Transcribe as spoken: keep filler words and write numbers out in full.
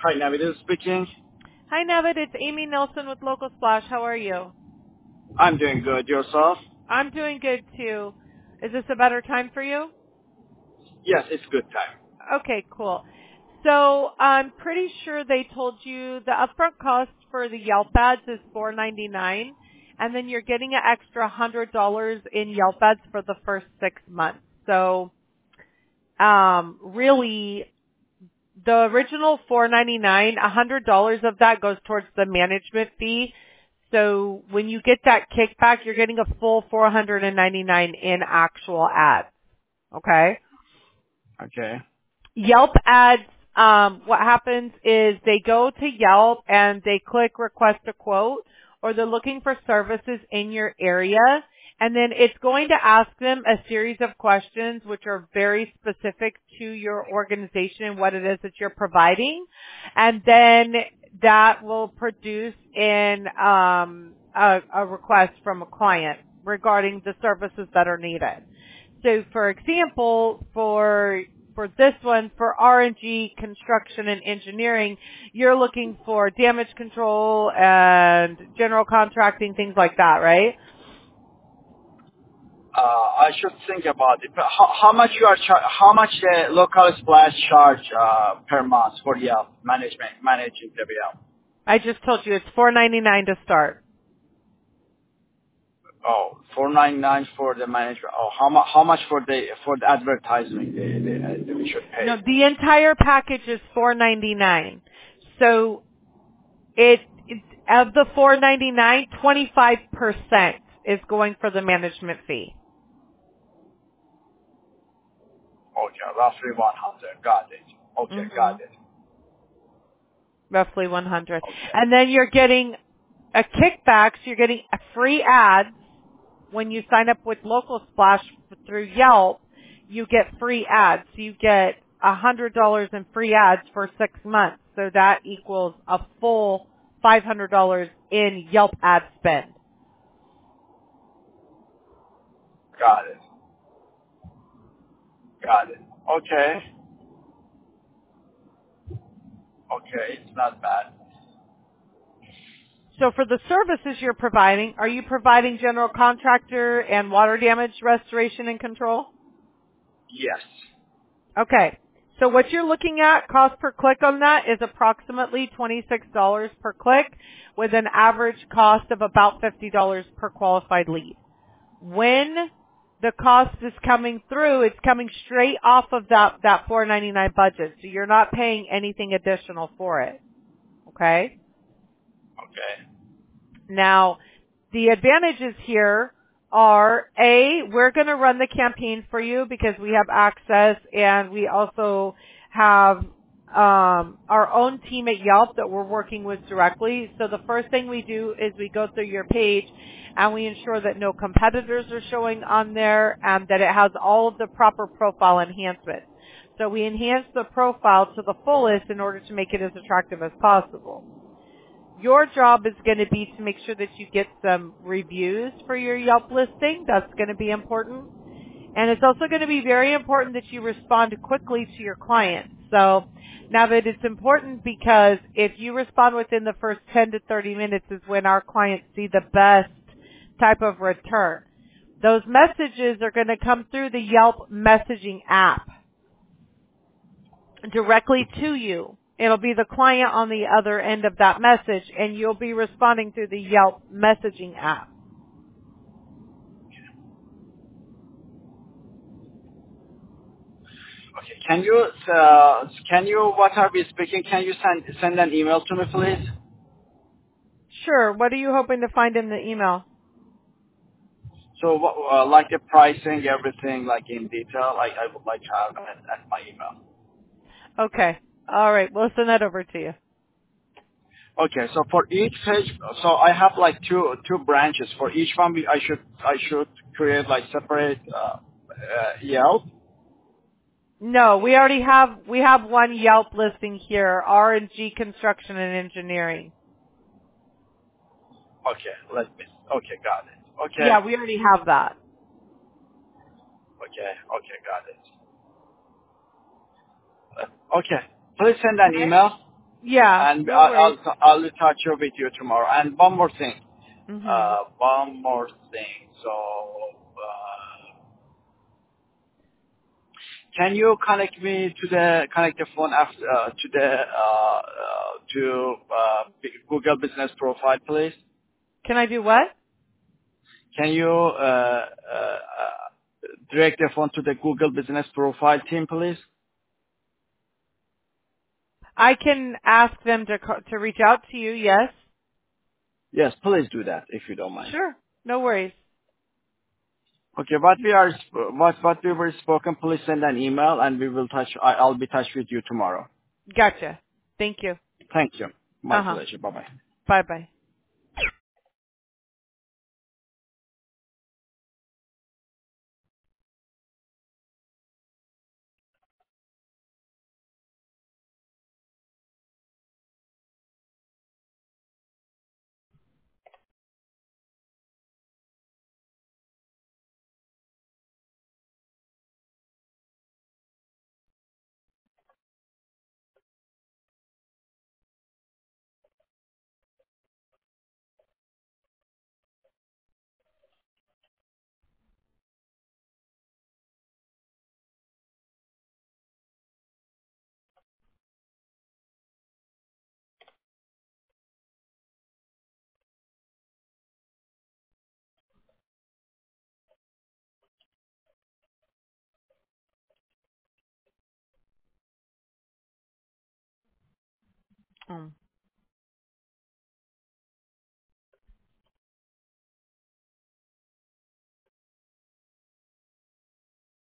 Hi, Navid speaking. Hi, Nevid. It's Amy Nelson with Local Splash. How are you? I'm doing good. Yourself? I'm doing good, too. Is this a better time for you? Yes, it's good time. Okay, cool. So I'm pretty sure they told you the upfront cost for the Yelp ads is four ninety-nine, and then you're getting an extra one hundred dollars in Yelp ads for the first six months. So um, really, the original four ninety-nine, one hundred dollars of that goes towards the management fee. So when you get that kickback, you're getting a full four hundred ninety-nine in actual ads. Okay? Okay. Yelp ads, um, what happens is they go to Yelp and they click request a quote, or they're looking for services in your area, and then it's going to ask them a series of questions which are very specific to your organization and what it is that you're providing, and then that will produce in um, a, a request from a client regarding the services that are needed. So, for example, for for this one, for R and G, construction and engineering, you're looking for damage control and general contracting, things like that, right? Uh, I should think about it. But how, how much you are char- how much the local splash charge uh, per month for Yelp management managing the Yelp? I just told you it's four ninety-nine to start. Oh, four ninety nine for the management. Oh, how much how much for the for the advertising they, they, they we should No, pay? the entire package is four ninety-nine. So it, it of the four ninety-nine, twenty-five percent is going for the management fee. Okay, roughly one hundred. Got it. Okay, Mhm. got it. Roughly one hundred. Okay, And then you're getting a kickback, so you're getting a free ads when you sign up with Local Splash through Yelp. You get free ads. So you get one hundred dollars in free ads for six months. So that equals a full five hundred dollars in Yelp ad spend. got it. Got it. Okay. Okay, it's not bad. So for the services you're providing, are you providing general contractor and water damage restoration and control? Yes. Okay. So what you're looking at, cost per click on that is approximately twenty-six dollars per click with an average cost of about fifty dollars per qualified lead. When the cost is coming through, it's coming straight off of that, that four ninety-nine budget. So you're not paying anything additional for it. Okay? Okay. Now, the advantages here are, A, we're going to run the campaign for you because we have access, and we also have um, our own team at Yelp that we're working with directly. So the first thing we do is we go through your page and we ensure that no competitors are showing on there and that it has all of the proper profile enhancements. So we enhance the profile to the fullest in order to make it as attractive as possible. Your job is going to be to make sure that you get some reviews for your Yelp listing. That's going to be important. And it's also going to be very important that you respond quickly to your clients. So now that it's important because if you respond within the first ten to thirty minutes is when our clients see the best type of return. Those messages are going to come through the Yelp messaging app directly to you. It'll be the client on the other end of that message, and you'll be responding through the Yelp messaging app. Okay. Can you, uh, can you, what are we speaking? Can you send, send an email to me, please? Sure. What are you hoping to find in the email? So, what- uh, like the pricing, everything, like in detail, like I would like to have at, at my email. Okay. All right. We'll send that over to you. Okay. So for each page, so I have like two, two branches. For each one, we, I should, I should create like separate, uh, uh, Yelp. No, we already have, we have one Yelp listing here, R and G Construction and Engineering. Okay. Let me, okay. Got it. Okay. Yeah, we already have that. Okay. Okay. Got it. Uh, Okay. Please send an Okay. email. Yeah, and no I, worries. I'll I'll touch you with you tomorrow. And one more thing, Mhm. uh, one more thing. So, uh, can you connect me to the connect the phone after uh, to the uh, uh, to uh, Google Business Profile, please? Can I do what? Can you uh, uh, uh, direct the phone to the Google Business Profile team, please? I can ask them to co- to reach out to you. Yes. Yes, please do that if you don't mind. Sure. No worries. Okay, what we are sp- what what we were spoken, please send an email and we will touch. I, I'll be touch with you tomorrow. Gotcha. Thank you. Thank you. My Uh huh. pleasure. Bye bye. Bye bye. Mm.